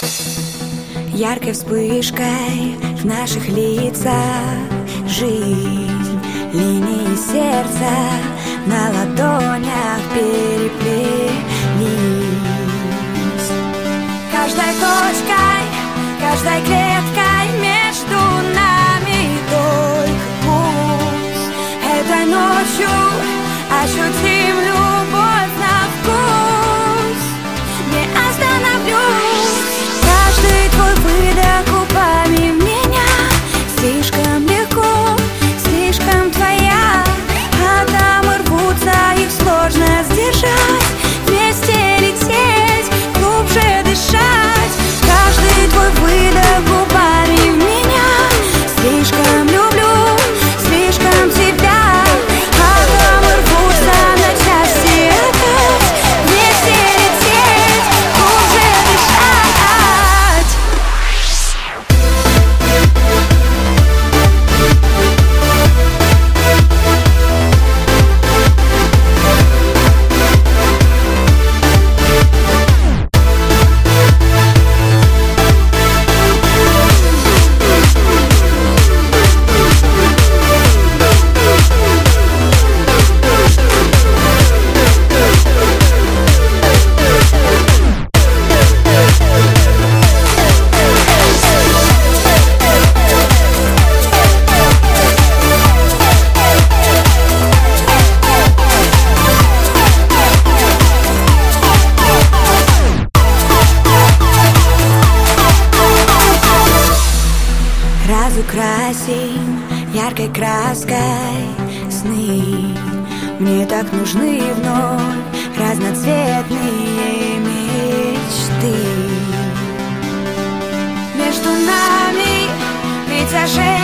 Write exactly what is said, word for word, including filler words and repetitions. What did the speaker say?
Яркой вспышкой в наших лицах жизнь, линии сердца на ладонях переплелись. Каждой точкой, каждой клеткой между нами только путь. Этой ночью ощутим любовь на вкус. Не остановлюсь. Каждый твой выдох губами меня слишком легко, слишком твоя. Атомы рвутся, их сложно сдержать. Вместе лететь, глубже дышать. Каждый твой выдох губами меня слишком люблю, слишком тебя. Атомы рвутся на части опять. Вместе лететь, глубже дышать. Разукрасим яркой краской сны. Мне так нужны вновь разноцветные мечты. Между нами ведь ожидание.